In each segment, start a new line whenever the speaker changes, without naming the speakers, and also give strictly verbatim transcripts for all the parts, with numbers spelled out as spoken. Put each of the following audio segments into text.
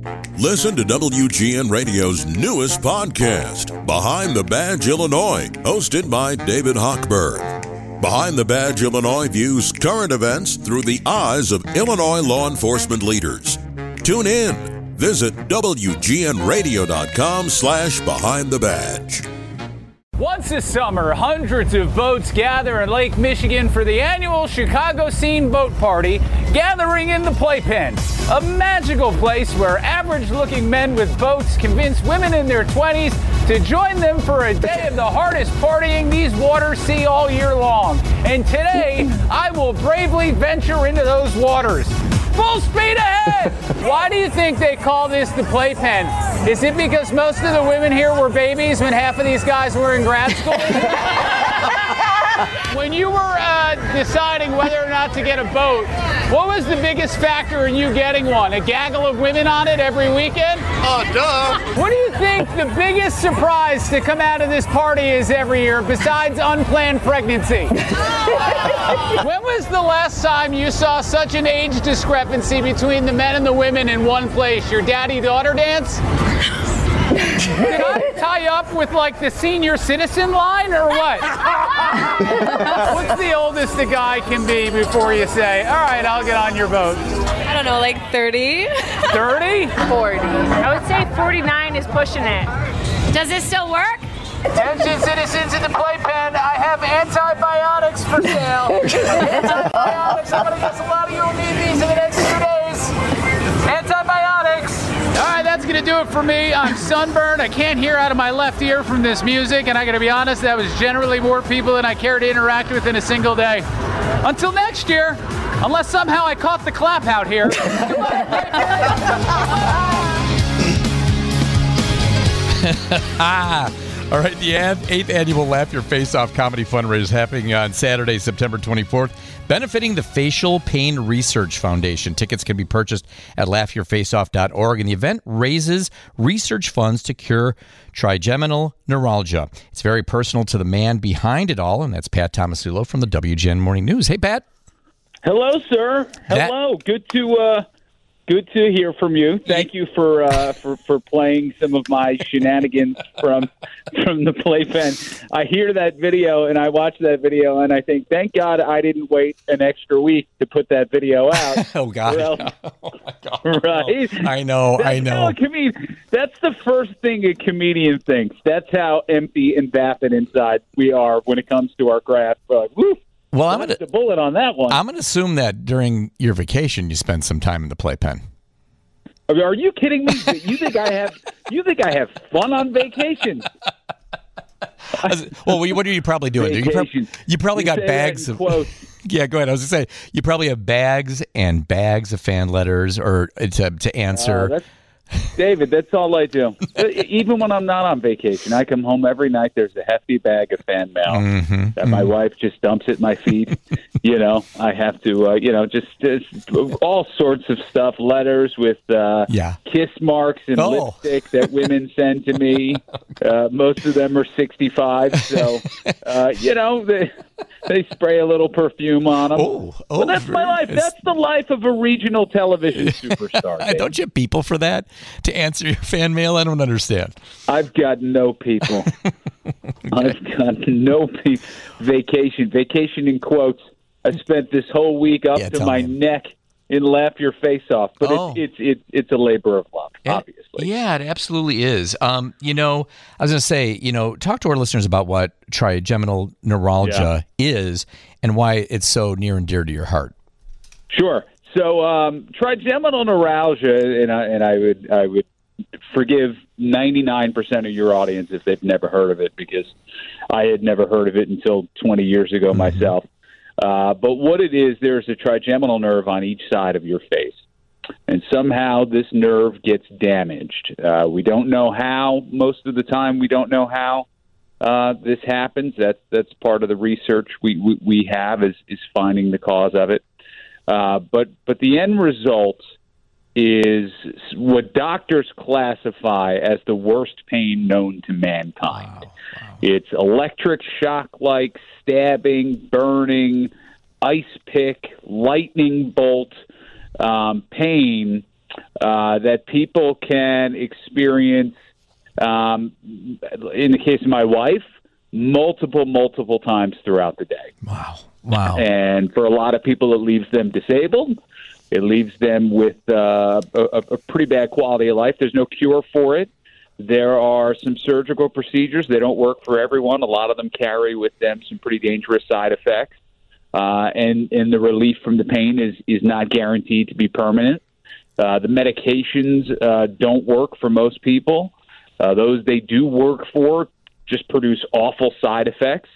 Listen to W G N Radio's newest podcast, Behind the Badge Illinois, hosted by David Hochberg. Behind the Badge Illinois views current events through the eyes of Illinois law enforcement leaders. Tune in. Visit W G N radio dot com slash behind the badge.
Once a summer, hundreds of boats gather in Lake Michigan for the annual Chicago Scene Boat Party, gathering in the Playpen, a magical place where average-looking men with boats convince women in their twenties to join them for a day of the hardest partying these waters see all year long. And today, I will bravely venture into those waters. Full speed ahead! Why do you think they call this the Playpen? Is it because most of the women here were babies when half of these guys were in grad school? When you were uh, deciding whether or not to get a boat, what was the biggest factor in you getting one? A gaggle of women on it every weekend?
Oh, duh!
What do you think the biggest surprise to come out of this party is every year, besides unplanned pregnancy? When was the last time you saw such an age discrepancy between the men and the women in one place? Your daddy-daughter dance? Did I tie up with like the senior citizen line or what? What's the oldest a guy can be before you say, all right, I'll get on your boat?
I don't know, like thirty?
thirty?
forty. I would say forty-nine is pushing it. Does it still work?
Attention citizens in the Playpen, I have antibiotics for sale. Antibiotics, I'm gonna guess a lot of you will need these in the next few days. Antibiotics. All right, that's gonna do it for me. I'm sunburned. I can't hear out of my left ear from this music, and I gotta be honest, that was generally more people than I care to interact with in a single day. Until next year, unless somehow I caught the clap out here.
All right, the eighth annual Laugh Your Face Off comedy fundraiser is happening on Saturday, September twenty-fourth, benefiting the Facial Pain Research Foundation. Tickets can be purchased at laugh your face off dot org, and the event raises research funds to cure trigeminal neuralgia. It's very personal to the man behind it all, and that's Pat Tomasulo from the W G N Morning News. Hey, Pat.
Hello, sir. Hello. That- Good to uh, good to hear from you. Thank you for uh, for for playing some of my shenanigans from from the Playpen. I hear that video and I watch that video and I think, thank God I didn't wait an extra week to put that video out.
oh God!
Well,
oh my God!
Right?
I know.
That's
I know.
How a comedian, that's the first thing a comedian thinks. That's how empty and vapid inside we are when it comes to our craft. We're like, woo.
Well, I'm going
to bullet on that one.
I'm going to assume that during your vacation you spend some time in the Playpen.
Are you kidding me? You think I have? You think I have fun on vacation?
Well, what are you probably doing? You, pro- you probably
you
got bags of.
Quotes.
Yeah, go ahead. I was going to say you probably have bags and bags of fan letters or to to answer.
Uh, that's, David, that's all I do. Even when I'm not on vacation, I come home every night. There's a hefty bag of fan mail
mm-hmm,
that my
mm-hmm.
wife just dumps at my feet. You know, I have to, uh, you know, just, just all sorts of stuff. Letters with uh,
yeah.
kiss marks and
oh.
lipstick that women send to me. Uh, most of them are sixty-five, so uh, you know they they spray a little perfume on them.
Oh, oh
well, that's my life.
Nice.
That's the life of a regional television superstar.
Don't you have people for that to answer your fan mail? I don't understand.
I've got no people. okay. I've got no people. Vacation, vacation in quotes. I spent this whole week up
yeah,
to my
me.
neck in Laugh Your Face Off, but
oh.
it's, it's it's it's a labor of love,
it,
obviously.
Yeah, it absolutely is. Um, you know, I was going to say, you know, talk to our listeners about what trigeminal neuralgia yeah. is and why it's so near and dear to your heart.
Sure. So, um, trigeminal neuralgia, and I and I would I would forgive ninety-nine percent of your audience if they've never heard of it, because I had never heard of it until twenty years ago mm-hmm. myself. Uh, but what it is, there's a trigeminal nerve on each side of your face. And somehow this nerve gets damaged. Uh, we don't know how. Most of the time we don't know how uh, this happens. That's that's part of the research we, we, we have is, is finding the cause of it. Uh, but, but the end result is what doctors classify as the worst pain known to mankind. Wow. Wow. It's electric shock-like stabbing, burning, ice pick, lightning bolt um, pain uh, that people can experience, um, in the case of my wife, multiple, multiple times throughout the day.
Wow. Wow.
And for a lot of people, it leaves them disabled. It leaves them with uh, a, a pretty bad quality of life. There's no cure for it. There are some surgical procedures. They don't work for everyone. A lot of them carry with them some pretty dangerous side effects. Uh, and, and the relief from the pain is, is not guaranteed to be permanent. Uh, the medications uh, don't work for most people. Uh, those they do work for just produce awful side effects.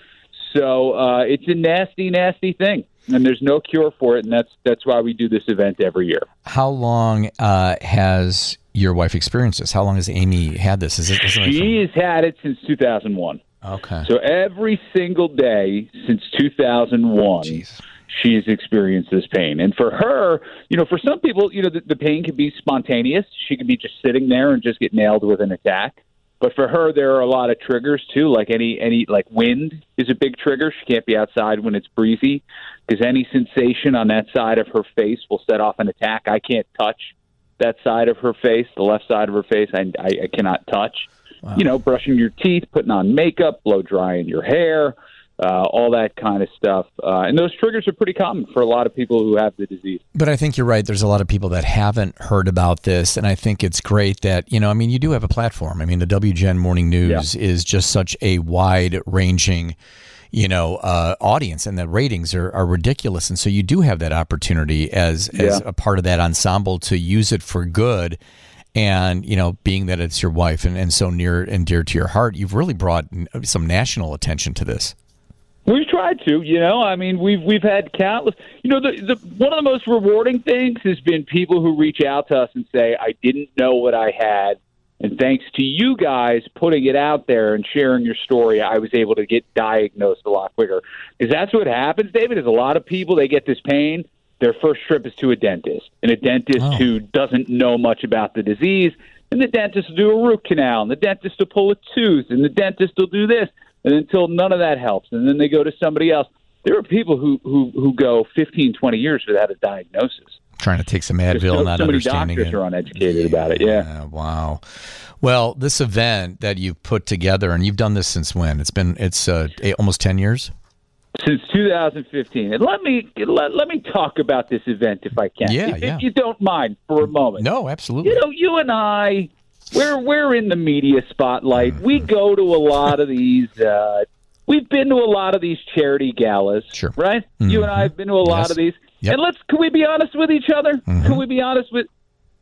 So uh, it's a nasty, nasty thing. And there's no cure for it, and that's that's why we do this event every year. How
long uh, has your wife experienced this? How long has Amy had this? Is it?
She's from... had it since two thousand one.
Okay.
So every single day since two thousand one, Jeez. She's experienced this pain. And for her, you know, for some people, you know, the, the pain can be spontaneous. She can be just sitting there and just get nailed with an attack. But for her, there are a lot of triggers, too, like any, any like wind is a big trigger. She can't be outside when it's breezy because any sensation on that side of her face will set off an attack. I can't touch that side of her face, the left side of her face. I, I, I cannot touch. Wow. You know, brushing your teeth, putting on makeup, blow drying your hair, uh, all that kind of stuff. Uh, and those triggers are pretty common for a lot of people who have the disease.
But I think you're right. There's a lot of people that haven't heard about this. And I think it's great that, you know, I mean, you do have a platform. I mean, the W G N Morning News yeah. is just such a wide-ranging, you know, uh, audience, and the ratings are, are ridiculous. And so you do have that opportunity as, as yeah. a part of that ensemble to use it for good. And, you know, being that it's your wife and, and so near and dear to your heart, you've really brought some national attention to this.
We've tried to, you know, I mean, we've we've had countless, you know, the, the one of the most rewarding things has been people who reach out to us and say, I didn't know what I had. And thanks to you guys putting it out there and sharing your story, I was able to get diagnosed a lot quicker. Because that's what happens, David, is a lot of people, they get this pain. Their first trip is to a dentist, and a dentist oh. who doesn't know much about the disease. And the dentist will do a root canal, and the dentist will pull a tooth, and the dentist will do this. And until none of that helps, and then they go to somebody else. There are people who, who, who go fifteen, twenty years without a diagnosis.
Trying to take some Advil,
so,
not
so
understanding it.
So many doctors are uneducated yeah, about it, yeah.
Wow. Well, this event that you've put together, and you've done this since when? It's been, it's uh, eight, almost ten years?
Since two thousand fifteen. And let me let, let me talk about this event if I can.
Yeah,
if,
yeah.
if you don't mind for a moment.
No, absolutely.
You know, you and I, we're, we're in the media spotlight. Mm-hmm. We go to a lot of these... Uh, We've been to a lot of these charity galas,
sure.
right?
Mm-hmm.
You and I have been to a lot
yes.
of these.
Yep.
And let's, can we be honest with each other?
Mm-hmm.
Can we be honest with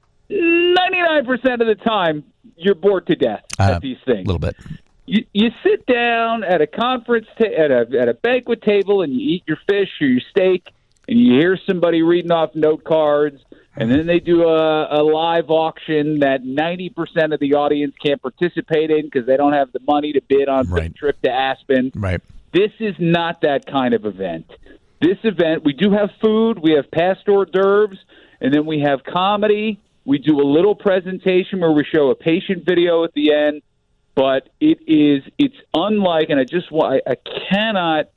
ninety-nine percent of the time, you're bored to death
uh,
at these things.
A little bit.
You, you sit down at a conference, ta- at a at a banquet table, and you eat your fish or your steak, and you hear somebody reading off note cards, and then they do a, a live auction that ninety percent of the audience can't participate in because they don't have the money to bid on
right.
some trip to Aspen.
Right.
This is not that kind of event. This event, we do have food, we have past hors d'oeuvres, and then we have comedy. We do a little presentation where we show a patient video at the end. But it is, it's unlike, and I just want, I, I cannot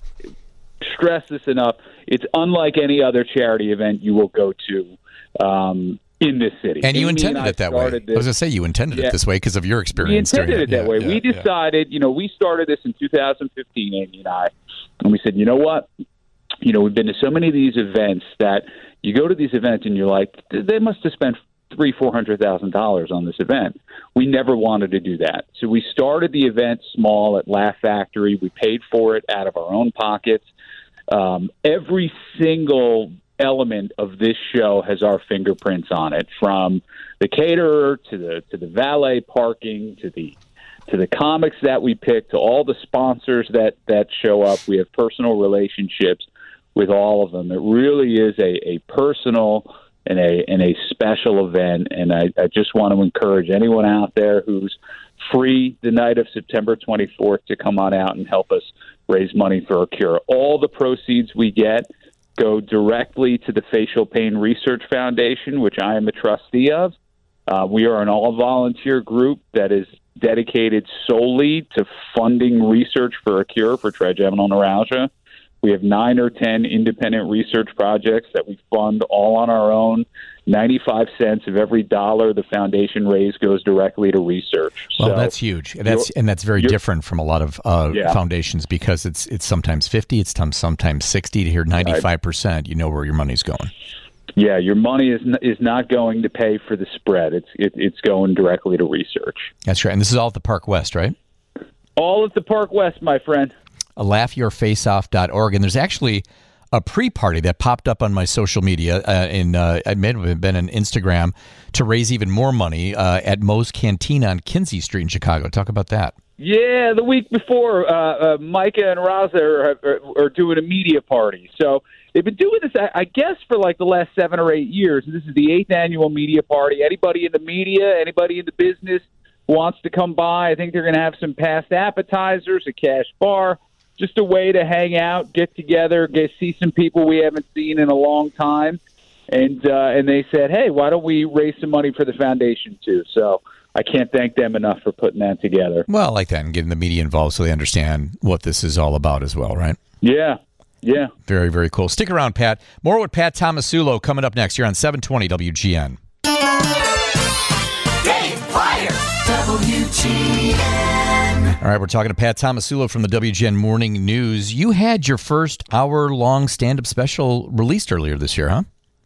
stress this enough, it's unlike any other charity event you will go to um, in this city.
And you
Amy
intended
and
it that way. This, I was going to say, you intended
yeah,
it this way because of your experience.
We intended it that
yeah,
way.
Yeah,
we decided, yeah. you know, we started this in two thousand fifteen, Amy and I, and we said, you know what? You know, we've been to so many of these events that you go to these events and you're like, they must have spent three, four hundred thousand dollars on this event. We never wanted to do that, so we started the event small at Laugh Factory. We paid for it out of our own pockets. Um, every single element of this show has our fingerprints on it, from the caterer to the to the valet parking to the to the comics that we pick to all the sponsors that that show up. We have personal relationships with all of them. It really is a, a personal and a and a special event, and I, I just want to encourage anyone out there who's free the night of September twenty-fourth to come on out and help us raise money for a cure. All the proceeds we get go directly to the Facial Pain Research Foundation, which I am a trustee of. Uh, we are an all-volunteer group that is dedicated solely to funding research for a cure for trigeminal neuralgia. We have nine or ten independent research projects that we fund all on our own. ninety-five cents of every dollar the foundation raise goes directly to research.
Well,
so
that's huge. That's and that's very different from a lot of uh,
yeah.
foundations because it's it's sometimes fifty, it's sometimes sixty. To hear ninety-five percent, you know where your money's going.
Yeah, your money is n- is not going to pay for the spread. It's it, it's going directly to research.
That's right. And this is all at the Park West, right?
All at the Park West, my friend.
laugh your face off dot org. And there's actually a pre-party that popped up on my social media, uh, in uh, it may have been an Instagram, to raise even more money uh, at Moe's Cantina on Kinsey Street in Chicago. Talk about that.
Yeah, the week before, uh, uh, Micah and Raza are, are, are doing a media party. So they've been doing this, I, I guess, for like the last seven or eight years. This is the eighth annual media party. Anybody in the media, anybody in the business wants to come by. I think they're going to have some past appetizers, a cash bar, just a way to hang out, get together, get see some people we haven't seen in a long time. And uh, and they said, hey, why don't we raise some money for the foundation too? So I can't thank them enough for putting that together.
Well, I like that, and getting the media involved so they understand what this is all about as well, right?
Yeah, yeah.
Very, very cool. Stick around, Pat. More with Pat Tomasulo coming up next here on seven twenty W G N.
Dave Pryor, W G N.
All right, we're talking to Pat Tomasulo from the W G N Morning News. You had your first hour-long stand-up special released earlier this year, huh?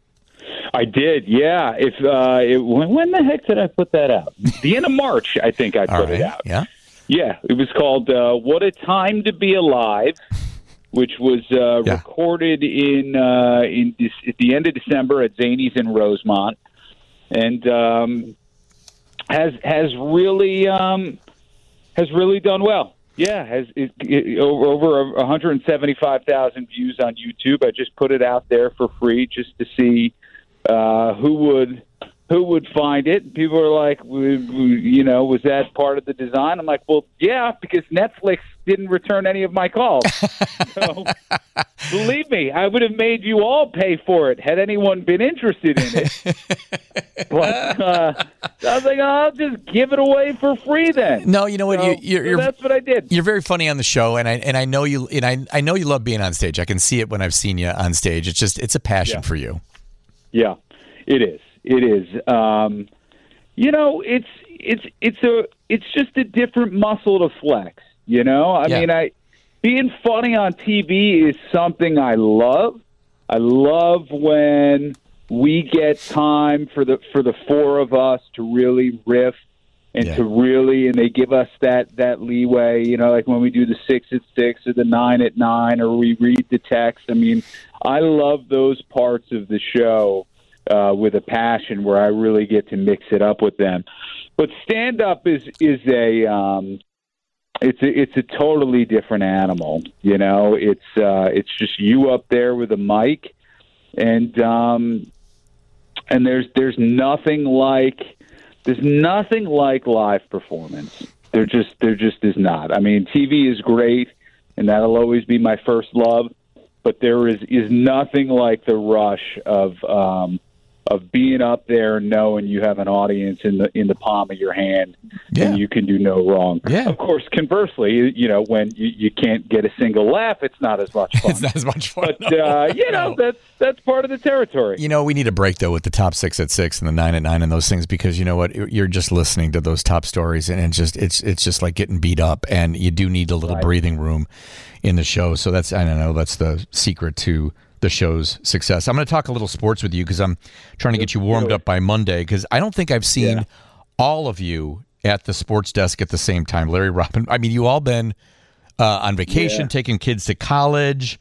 I did, yeah. If uh, it, when, when the heck did I put that out? The end of March, I think I put
All right.
it out.
Yeah,
yeah. It was called uh, "What a Time to Be Alive," which was uh,
Yeah.
recorded in uh, in De- at the end of December at Zany's in Rosemont, and um, has has really um, has really done well. Yeah, has it, it, over one hundred seventy-five thousand views on YouTube. I just put it out there for free just to see uh, who would who would find it. People are like, you know, was that part of the design? I'm like, well, yeah, because Netflix didn't return any of my calls. So believe me, I would have made you all pay for it had anyone been interested in it. But uh, I was like, oh, I'll just give it away for free then.
No, you know what?
So,
you, you're,
so
you're,
that's what I did.
You're very funny on the show, and I and I know you and I I know you love being on stage. I can see it when I've seen you on stage. It's just it's a passion
Yeah.
for you.
Yeah, it is. It is. Um, you know, it's it's it's a it's just a different muscle to flex. You know, I
Yeah.
mean, I being funny on T V is something I love. I love when we get time for the for the four of us to really riff and
Yeah.
to really, and they give us that that leeway. You know, like when we do the six at six or the nine at nine, or we read the text. I mean, I love those parts of the show uh, with a passion where I really get to mix it up with them. But stand up is is a um, it's a, it's a totally different animal. You know, it's uh, it's just you up there with a mic, and um, and there's there's nothing like there's nothing like live performance. There just there just is not. I mean, T V is great, and that'll always be my first love. But there is is nothing like the rush of um, of being up there and knowing you have an audience in the in the palm of your hand,
Yeah.
and you can do no wrong.
Yeah.
Of course, conversely, you know, when you, you can't get a single laugh, it's not as much fun.
It's not as much fun.
But
no.
uh, you know,
No.
that's that's part of the territory.
You know, we need a break, though, with the top six at six and the nine at nine and those things, because you know what? You're just listening to those top stories, and it's just it's it's just like getting beat up, and you do need a little
Right.
breathing room in the show. So that's I don't know. That's the secret to the show's success. I'm going to talk a little sports with you because I'm trying to get you warmed up by Monday, because I don't think I've seen
Yeah.
all of you at the sports desk at the same time. Larry, Robin, I mean, you all been uh, on vacation,
Yeah.
taking kids to college.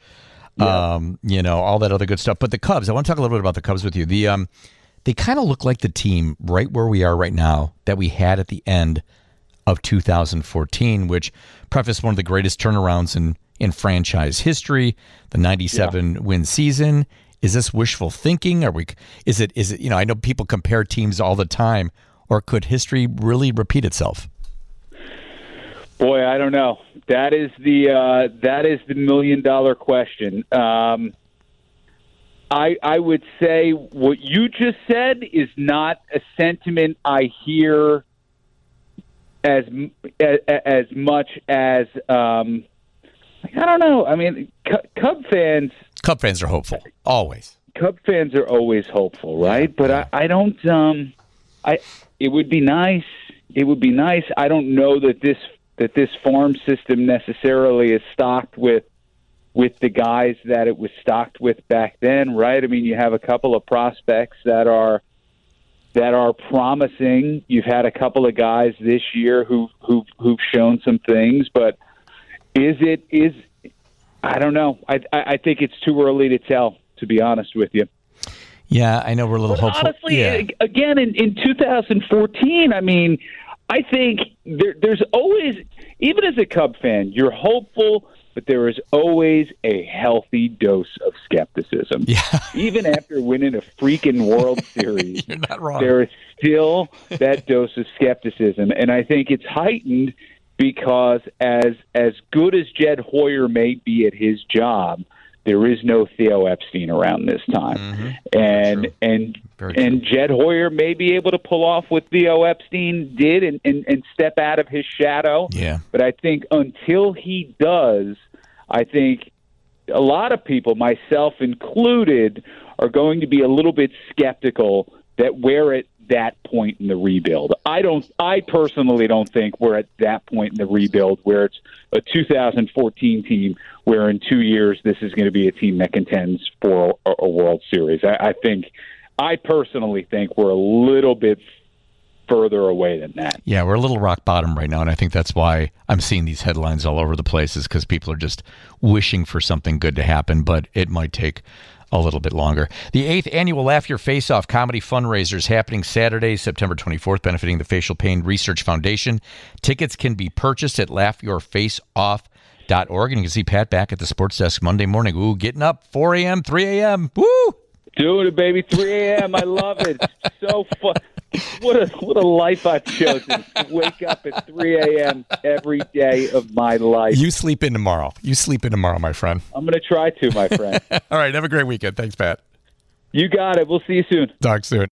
Um, you know, all that other good stuff. But the Cubs, I want to talk a little bit about the Cubs with you. The um, they kind of look like the team right where we are right now that we had at the end of two thousand fourteen, which prefaced one of the greatest turnarounds in, in franchise history, the ninety-seven win season. Is this wishful thinking? Are we? Is it? Is it? You know, I know people compare teams all the time, or could history really repeat itself?
Boy, I don't know. That is the uh, that is the million dollar question. Um, I I would say what you just said is not a sentiment I hear as as, as much as um, like, I don't know. I mean, Cub fans.
Cub fans are hopeful always.
Cub fans are always hopeful, right? But I, I don't. Um, I. It would be nice. It would be nice. I don't know that this that this farm system necessarily is stocked with with the guys that it was stocked with back then, right? I mean, you have a couple of prospects that are that are promising. You've had a couple of guys this year who who who've shown some things, but is it is I don't know. I I think it's too early to tell, to be honest with you.
Yeah, I know we're a little
but
hopeful.
Honestly,
yeah.
again, in, in two thousand fourteen, I mean, I think there, there's always, even as a Cub fan, you're hopeful, but there is always a healthy dose of skepticism.
Yeah.
Even after winning a freaking World Series,
You're not wrong.
there is still that dose of skepticism. And I think it's heightened because as as good as Jed Hoyer may be at his job, there is no Theo Epstein around this time.
Mm-hmm.
And
Very
and
Very
and
true.
Jed Hoyer may be able to pull off what Theo Epstein did and, and, and step out of his shadow.
Yeah.
But I think until he does, I think a lot of people, myself included, are going to be a little bit skeptical that we're at that point in the rebuild. I don't. I personally don't think we're at that point in the rebuild where it's a two thousand fourteen team where in two years this is going to be a team that contends for a, a World Series. I, I think. I personally think we're a little bit further away than that.
Yeah, we're a little rock bottom right now, and I think that's why I'm seeing these headlines all over the place, is because people are just wishing for something good to happen, but it might take a little bit longer. The eighth annual Laugh Your Face Off comedy fundraiser is happening Saturday, September twenty-fourth, benefiting the Facial Pain Research Foundation. Tickets can be purchased at laugh your face off dot org, and you can see Pat back at the sports desk Monday morning. Ooh, getting up, four a.m., three a.m., woo!
Doing it, baby, three a.m. I love it. It's so fun. What a what a life I've chosen. To wake up at three a.m. every day of my life.
You sleep in tomorrow. You sleep in tomorrow, my friend.
I'm going to try to, my friend.
All right, have a great weekend. Thanks, Pat.
You got it. We'll see you soon.
Talk soon.